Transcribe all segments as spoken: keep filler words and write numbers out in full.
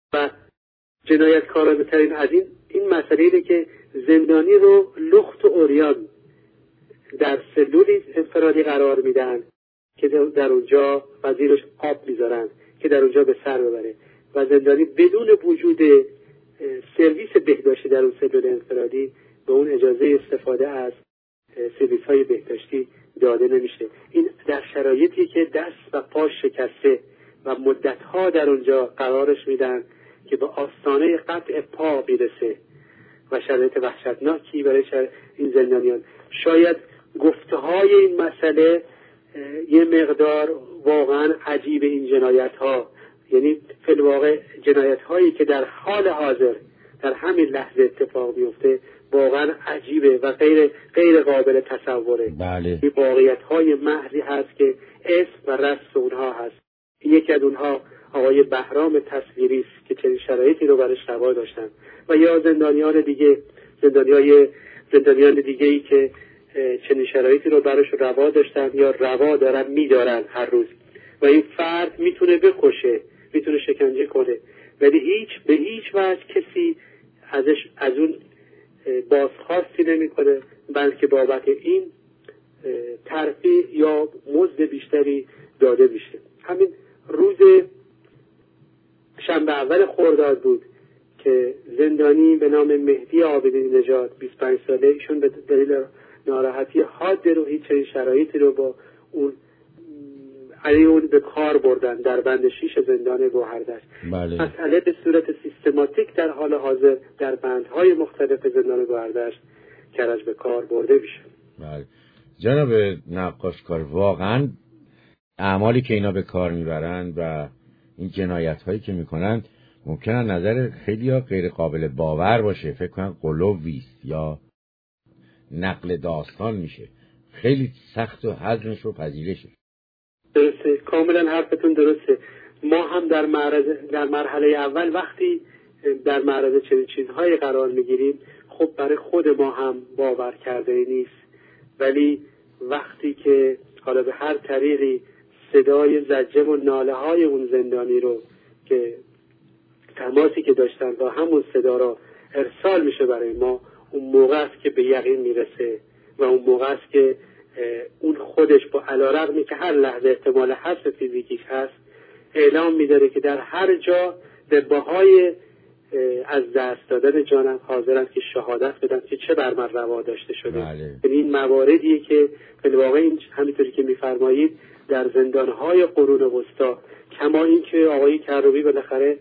و جنایتکارانه‌ترین از این این مسئله اینه که زندانی رو لخت و عریان در سلولی انفرادی قرار میدن که در اونجا و زیرش آب میذارن که در اونجا به سر ببره و زندانی بدون وجود سرویس بهداشتی در اون سلول انفرادی به اون اجازه استفاده از سرویس های بهداشتی داده نمیشه. این در شرایطی که دست و پا شکسته و مدتها در اونجا قرارش میدن که به آستانه قطع پا میرسه و شرایط وحشتناکی برای این زندانیان. شاید گفته های این مسئله یه مقدار واقعا عجیب این جنایت ها، یعنی فی الواقع جنایت هایی که در حال حاضر در همین لحظه اتفاق میفته واقعا عجیبه و غیر غیر قابل تصوره. بله. این واقعیت های محضی هست که اسم و رسم اونها هست. یکی از اونها آقای بهرام تصویری است که چنین شرایطی رو برش روا داشتن و یا زندانیان دیگه زندانیای زندانیان دیگه ای که چنین شرایطی رو برش روا داشتن یا روا دارن میدارن هر روز و این فرد میتونه بکشه، میتونه شکنجه کنه، ولی هیچ به هیچ وجه کسی ازش از اون بازخواستی نمیکنه، بلکه بابت این ترفیع یا مزد بیشتری داده میشه. همین روز شنبه اول خرداد بود که زندانی به نام مهدی عابدی نژاد بیست و پنج ساله، ایشون به دلیل ناراحتی حاد روحی چنین شرایطی رو با اون علی اون به کار بردن در بند شیش زندان گوهردشت. بله. مسئله به صورت سیستماتیک در حال حاضر در بندهای مختلف زندان گوهردشت کرج به کار برده میشه. بله. جناب نقاشکار، واقعا اعمالی که اینا به کار میبرن و این جنایت هایی که میکنن ممکنه نظر خیلی ها غیر قابل باور باشه، فکر کنن قلوبیست یا نقل داستان میشه، خیلی سخت و هضمش و پذیرشه. درسته، کاملا حرفتون درسته. ما هم در معرض در مرحله اول وقتی در معرض چنین چیزهایی قرار میگیریم خب برای خود ما هم باور کرده نیست، ولی وقتی که حالا به هر طریقی صدای زجه و ناله های اون زندانی رو که تماسی که داشتن و همون صدا را ارسال میشه برای ما، اون موقع است که به یقین میرسه و اون موقع است که اون خودش با علیرغمی که هر لحظه احتمال حذف فیزیکیش هست اعلام میداره که در هر جا به بهای از دست دادن جانم حاضرن که شهادت بدن که چه بر من روا داشته شده. بله. این مواردیه که به واقع این همینطوری که میفرمایید در زندانهای قرون وسطا، کما این که آقای کروبی بالاخره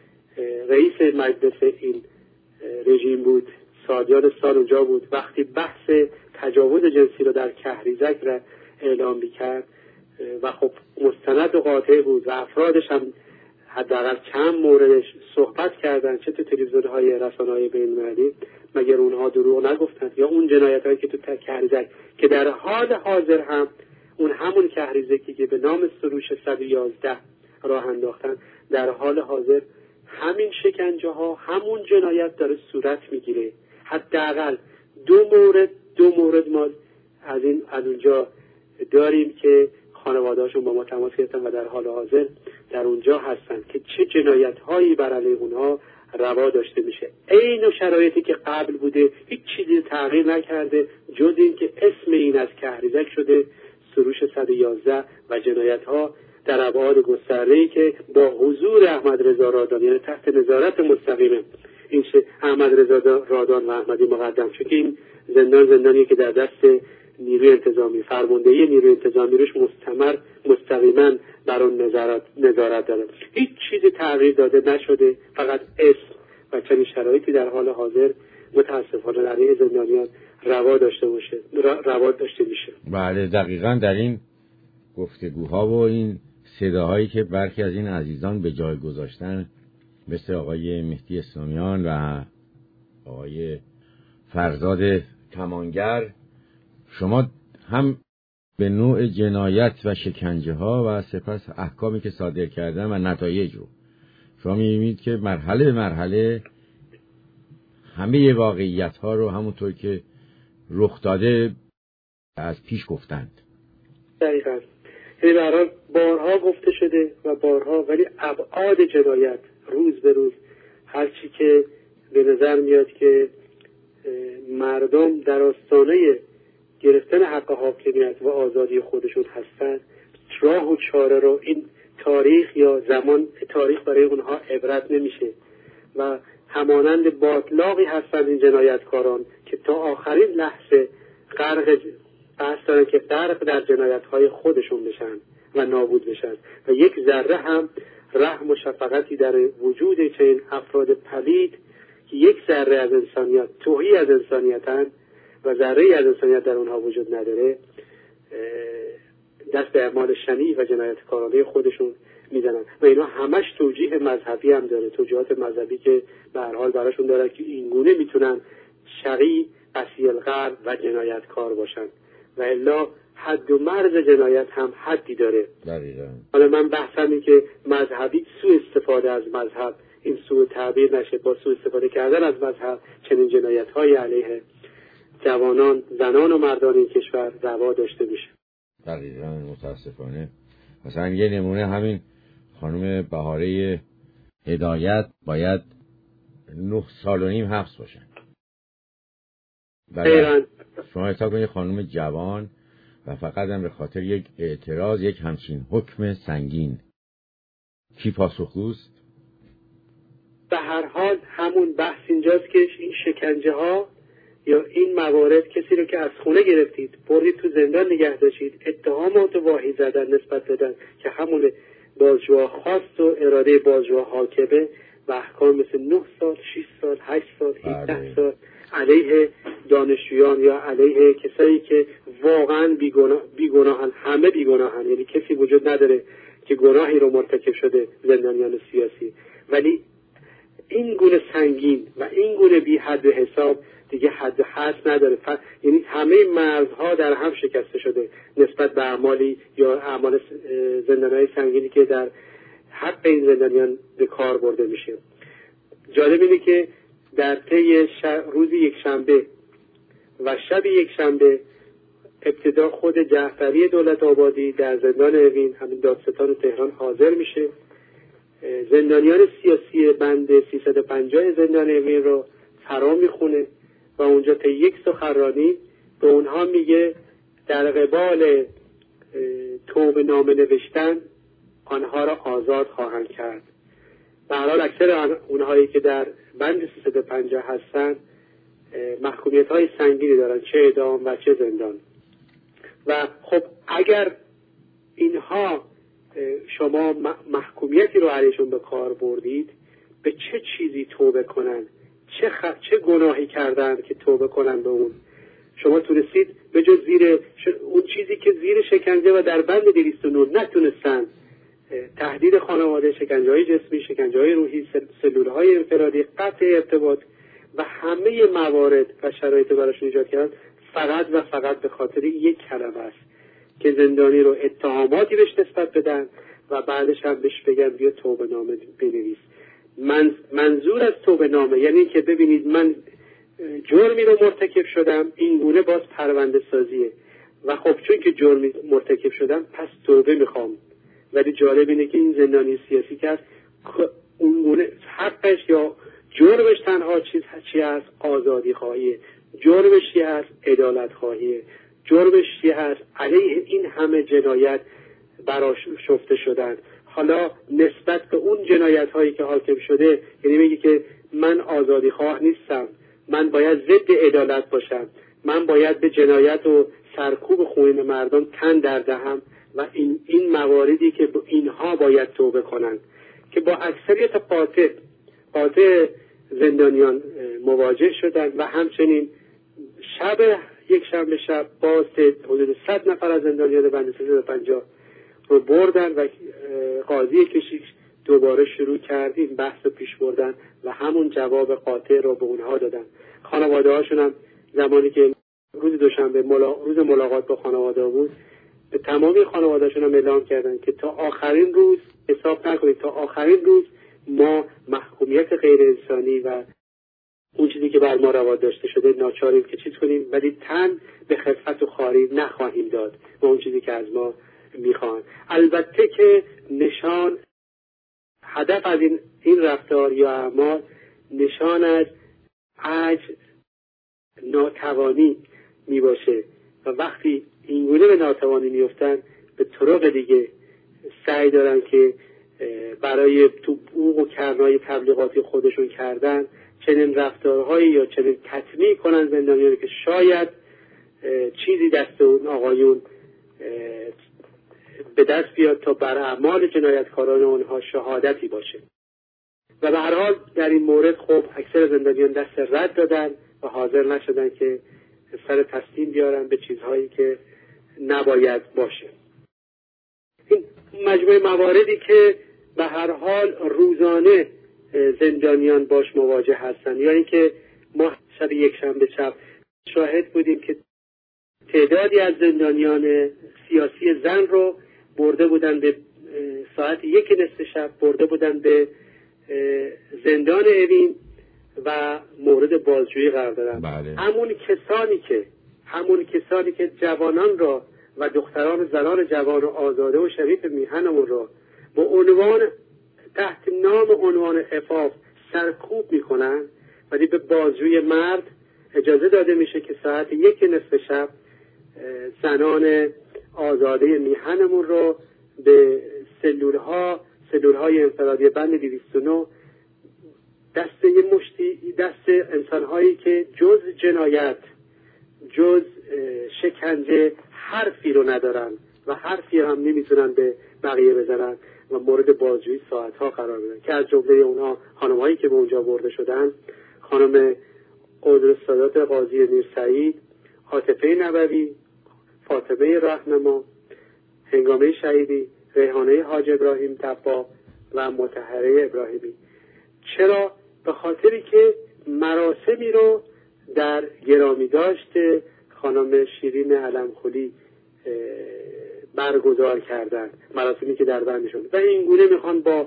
رئیس مجلس این رژیم بود، سالیان سال اونجا بود، وقتی بحث تجاوز جنسی رو در کهریزک را اعلام میکرد و خب مستند و قاطع بود و افرادش هم حداقل چند موردش صحبت کردن چه تو تلویزیون‌های رسانه‌های بین‌المللی، مگر اونها دروغ نگفتند؟ یا اون جنایتایی که تو کهریزک که در حال حاضر هم اون همون کهریزکی که به نام سروش صد و یازده راه انداختن در حال حاضر همین شکنجه ها همون جنایت داره صورت میگیره. حداقل دو مورد دو مورد ما از این از اونجا داریم که خانواده‌هاشون با ما تماس گرفتن و در حال حاضر در اونجا هستن که چه جنایت هایی بر علیه اونها روا داشته میشه. عین شرایطی که قبل بوده، هیچ چیزی تغییر نکرده جز این که اسم این از کهریزک شده سروش صد و یازده و جنایت ها در ابعاد گسترده‌ای که با حضور احمد رضا رادان، یعنی تحت نظارت مستقیم این احمد رضا رادان و احمدی مقدم، چون این زندان زندانی که در دست نیروی انتظامی، فرماندهی نیروی انتظامی روش مستمر مستقیما بر اون نظارت نظارت داره. هیچ چیزی تغییر داده نشده، فقط اسم و چنین شرایطی در حال حاضر متاسفانه علیه زندانیان روا داشته باشه روا داشته میشه. بله، دقیقاً در این گفتگوها و این صداهایی که برخی از این عزیزان به جای گذاشتن مثل آقای مهدی اسلامیان و آقای فرزاد کمانگر، شما هم به نوع جنایت و شکنجه ها و سپس احکامی که صادر کردن و نتایج رو شما می‌بینید که مرحله به مرحله همه واقعیت ها رو همونطور که رخ داده از پیش گفتند. دقیقاً. یعنی برای بارها گفته شده و بارها، ولی ابعاد جنایت روز به روز هرچی که به نظر میاد که مردم در آستانه گرفتن حق حاکمیت و آزادی خودشون هستن، راه و چاره رو این تاریخ یا زمان تاریخ برای اونها عبرت نمیشه و همانند باطلاقی هستند این جنایتکاران که تا آخرین لحظه غرق قصد دارن که غرق در جنایت‌های خودشون بشن و نابود بشن و یک ذره هم رحم و شفقتی در وجود چنین افراد پلید که یک ذره از انسانیت، توهی از انسانیتن و ذره از انسانیت در اونها وجود نداره، دست به اعمال شنیع و جنایتکارانه خودشون میزنن و اینا همش توجیه مذهبی هم داره، توجیهات مذهبی که به هر حال براشون داره که اینگونه میتونن شقی، قسی القلب و جنایتکار باشن و الا حد و مرز جنایت هم حدی داره. دقیقاً. حالا من بحثم این که مذهبی سوء استفاده از مذهب، این سوء تعبیر نشه، با سوء استفاده کردن از مذهب چنین جنایت‌های علیه جوانان، زنان و مردان این کشور روا داشته میشه. دقیقاً. متاسفانه مثلا یه نمونه همین خانم بهاره هدایت باید نه سال و نیم حبس باشن. دقیقاً. شما حساب کنید خانم جوان و فقط هم به خاطر یک اعتراض یک همچین حکم سنگین، کی پاسخگوست؟ به هر حال همون بحث اینجاست که این شکنجه ها یا این موارد، کسی رو که از خونه گرفتید بردید تو زندان نگه داشتید، اتهامات واهی زدن نسبت دادن که همون بازجوها خواست و اراده بازجوها حاکمه و احکام مثل نه سال، شش سال، هشت سال، هجده سال علیه دانشجویان یا علیه کسایی که واقعا بیگناه بیگناهن، همه بیگناهن، یعنی کسی وجود نداره که گناهی رو مرتکب شده زندانیان سیاسی، ولی این گونه سنگین و این گونه بی حد و حساب دیگه حد و حد نداره. ف... یعنی همه مرزها در هم شکسته شده نسبت به اعمالی یا اعمال زندانهای سنگینی که در حق این زندانیان به کار برده میشه. جالب اینه که در طی ش... روز یک شنبه و شب یک شنبه ابتدا خود جعفری دولت آبادی در زندان اوین، همین دادستان تهران، حاضر میشه، زندانیان سیاسی بند سیصد و پنجاه زندان اوین رو فرا میخونه و اونجا تا یک سخنرانی به اونها میگه در قبال توبه نامه نوشتن آنها را آزاد خواهند کرد. به هر حال اکثر اونهایی که در بند سیصد و پنجاه هستن محکومیت های سنگینی دارن، چه اعدام و چه زندان. و خب اگر اینها شما محکومیتی رو علیشون به کار بردید، به چه چیزی توبه کنن؟ چه خ... چه گناهی کردن که توبه کنن به اون؟ شما تونستید به جز زیر ش... اون چیزی که زیر شکنجه و در بند دویست و نه نتونستن، تهدید خانواده، شکنجه‌های جسمی، شکنجه‌های روحی، سلول‌های انفرادی، قطع ارتباط و همه موارد و شرایط براشون ایجاد کردن، فقط و فقط به خاطر یک کلمه است که زندانی رو اتهاماتی بهش نسبت بدن و بعدش هم بهش بگن بیا توبه نامه بنویس. من منظور از توبه نامه یعنی که ببینید من جرمی رو مرتکب شدم، این گونه باز پرونده سازیه و خب چون که جرمی مرتکب شدم پس توبه میخوام. ولی جالب اینه که این زندانی سیاسی که هست اون گونه حقش یا جرمش تنها چیز چی هست؟ آزادی خواهیه. جرمش چی هست؟ عدالت خواهیه. جرمش چی هست؟ علیه این همه جنایت براش شفته شدن. حالا نسبت به اون جنایت هایی که حاکم شده، یعنی میگه که من آزادی خواه نیستم، من باید ضد عدالت باشم، من باید به جنایت و سرکوب خون مردم تن در دهم و این این مواردی که اینها باید توبه کنند که با اکثریت قاطع قاطع زندانیان مواجه شدند و همچنین شب یک شنبه شب باز حدود صد نفر از زندانیان بند سیصد و پنجاه رو بردن و قاضی کشیش دوباره شروع کرد این بحث رو پیش بردن و همون جواب قاطع رو به اونها دادن. خانواده هاشون هم زمانی که روز دوشنبه ملا... روز ملاقات با خانواده بود، به تمامی خانواده هاشون هم اعلام کردن که تا آخرین روز حساب نکنید، تا آخرین روز ما محکومیت غیر انسانی و اون چیزی که بر ما روا داشته شده ناچاریم که چیز کنیم، ولی تن به خفت و خواری نخواهیم داد و اون چیزی که از ما میخوان. البته که نشان هدف از این این رفتار یا اعمال نشان از عجز، ناتوانی می باشه و وقتی اینگونه به ناتوانی میفتن به طرق دیگه سعی دارن که برای تو بوق و کرنای تبلیغاتی خودشون کردن چنین رفتارهایی یا چنین تطمیع کنن زندانیانی که شاید چیزی دست اون آقایون به دست بیاد تا بر اعمال جنایتکاران اونها شهادتی باشه. و به هر حال در این مورد خب اکثر زندانیان دست رد دادن و حاضر نشدن که سر تسلیم بیارن به چیزهایی که نباید باشه. این مجموعه مواردی که به هر حال روزانه زندانیان باش مواجه هستن، یا اینکه ما شب یک شنبه شب شاهد بودیم که تعدادی از زندانیان سیاسی زن رو برده بودن به ساعت یک نصف شب، برده بودن به زندان اوین و مورد بازجویی قرار دادن. بله. همون کسانی که همون کسانی که جوانان را و دختران و زنان جوان و آزاده و شریف میهنمون را با عنوان تحت نام عنوان عفاف سرکوب میکنن، ولی به بازجوی مرد اجازه داده میشه که ساعت یک نصف شب زنان آزاده میهنمون رو به سلولها سلولهای انفرادی بند دویست و نه دست یه مشتی دست انسانهایی که جز جنایت، جز شکنجه حرفی رو ندارن و حرفی هم نمیتونن به بقیه بزنن و مورد بازجویی ساعتها قرار بدن، که از جمله اونها خانم‌هایی که به اونجا برده شدن خانم قدرالسادات قاضی میرسعید، عاطفه نبوی، فاطمه راهنما، هنگامه شهیدی، ریحانه حاج ابراهیم طباع و مطهره ابراهیمی. چرا؟ به خاطری که مراسمی رو در گرامی داشت خانم شیرین علمخولی برگزار کردن، مراسمی که در بندشون و این گونه میخوان با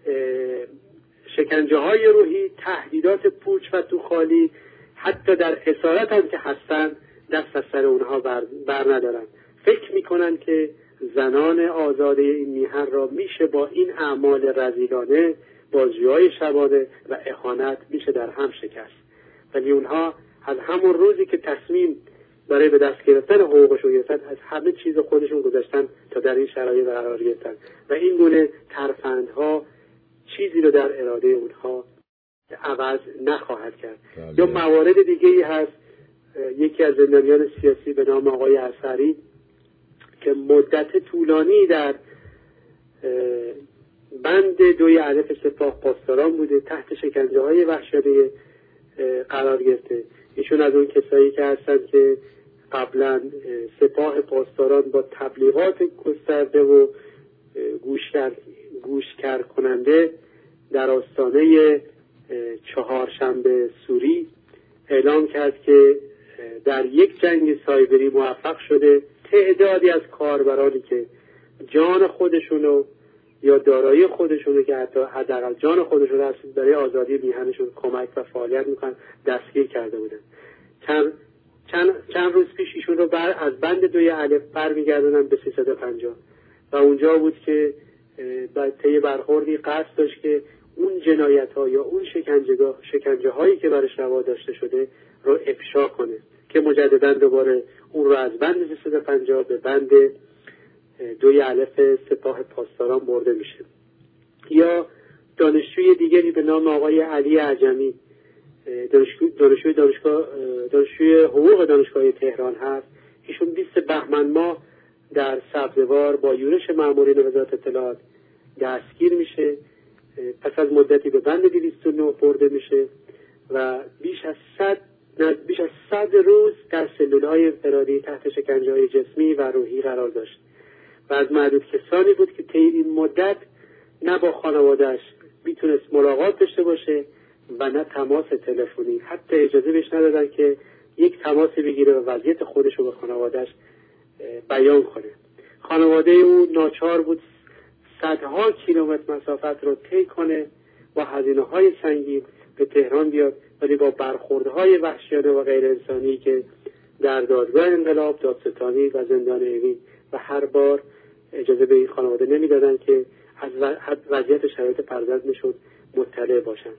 شکنجه های روحی، تهدیدات پوچ و توخالی، حتی در اسارت هم که هستن دست از سر اونها بر, بر ندارن. فکر میکنن که زنان آزاده این میهن را میشه با این اعمال رذیلانه، بازجویی‌های شبانه و اهانت میشه در هم شکست. ولی اونها از همون روزی که تصمیم برای به دست گرفتن حقوقشون گرفتن، از همه چیز خودشون گذاشتن تا در این شرایط قرار گرفتن و این گونه ترفندها چیزی رو در اراده اونها عوض نخواهد کرد. یا موارد دیگه‌ای هست. یکی از زندانیان سیاسی به نام آقای عصری که مدت طولانی در بند دوی الف سپاه پاسداران بوده، تحت شکنجه های وحشیانه قرار گرفته. ایشون از اون کسایی که هستن که قبلا سپاه پاسداران با تبلیغات گسترده و گوشکر گوشکر کننده در آستانه چهارشنبه سوری اعلام کرد که در یک جنگ سایبری موفق شده تعدادی از کاربرانی که جان خودشونو یا دارایی خودشونو که حتی حداقل جان خودشون هست برای آزادی میهنشون کمک و فعالیت میکنن دستگیر کرده بودن. چند چند چند روز پیش ایشون رو بر از بند دوی الف برمیگردونن به سیصد و پنجاه و اونجا بود که بعد طی برخوردی قصد داشت که اون جنایت ها یا اون شکنجه شکنجه هایی که برش روا داشته شده رو افشا کنه، که مجددا دوباره اون رو از بند سیصد و پنجاه به بند دوی الف سپاه پاسداران برده میشه. یا دانشجوی دیگری به نام آقای علی عجمی، دانشجوی دانشجوی دانشگاه دانشجوی حقوق دانشگاه تهران هست. ایشون بیست بهمن ماه در سبزوار با یورش مامورین وزارت اطلاعات دستگیر میشه، پس از مدتی به بند دویست و نه برده میشه و بیش از صد بیش از صد روز در سلولهای انفرادی تحت شکنجه‌های جسمی و روحی قرار داشت و از معدود کسانی بود که طی این مدت نه با خانواده‌اش میتونست ملاقات داشته باشه و نه تماس تلفنی. حتی اجازه بهش ندادن که یک تماس بگیره و وضعیت خودش رو به خانواده‌اش بیان کنه. خانواده او ناچار بود صدها کیلومتر مسافت رو طی کنه با هزینه‌های سنگین به تهران بیاد، ولی با برخوردهای وحشیانه و غیر انسانی که در دادگاه انقلاب، دادستانی و زندان اوین و هر بار اجازه به این خانواده نمیدادن که از وضعیت شرایط فرزندشون مطلع باشن.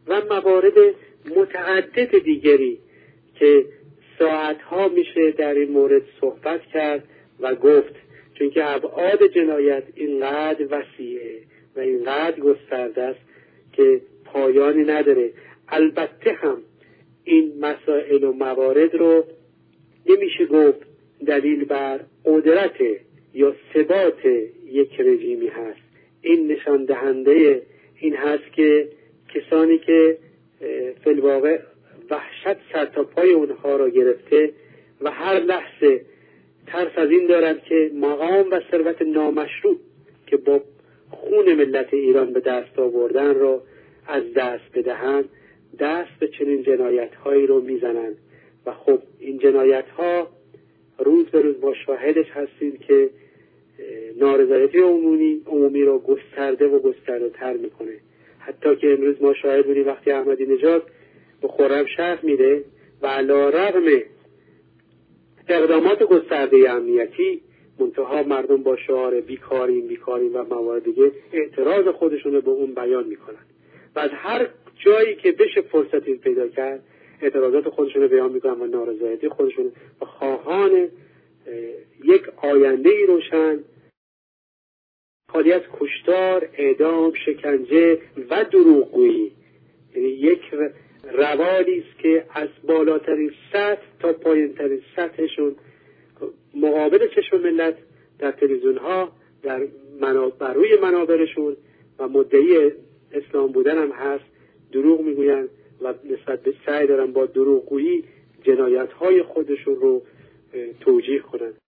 و موارد متعدد دیگری که ساعتها میشه در این مورد صحبت کرد و گفت، چون که ابعاد جنایت اینقدر وسیعه و اینقدر گسترده است که پایانی نداره. البته هم این مسائل و موارد رو نمیشه گفت دلیل بر قدرت یا ثبات یک رژیمی هست. این نشان دهنده این هست که کسانی که فی الواقع وحشت سر تا پای اونها را گرفته و هر لحظه ترس از این دارند که مقام و ثروت نامشروع که با خون ملت ایران به دست آوردن را از دست بدهند، دست به چنین جنایت هایی رو میزنند. و خب این جنایت ها روز به روز ما شاهدش هستیم که نارضایتی عمومی عمومی رو گسترده و گسترده تر میکنه. حتی که امروز ما شاهد بودیم وقتی احمدی نژاد به خرمشهر میره و علی رغم اقدامات گسترده امنیتی، منتها مردم با شعار بیکاریم بیکاریم و موارد دیگه اعتراض خودشون رو به اون بیان میکنن و از هر جایی که بشه فرصتی پیدا کرد اعتراضات خودشون رو بیان میکنن و نارضایتی خودشون و خواهان یک آینده ای روشن خالی از کشتار، اعدام، شکنجه و دروغگویی، یعنی یک روادی است که از بالاترین سطح تا پایینترین سطحشون مقابل چشم ملت در تلویزیون ها در منابع روی منابرشون و مدعی اسلام بودن هم هست، دروغ میگوین و نسبت به سعی دارن با دروغگویی جنایت های خودشون رو توجیه کنن.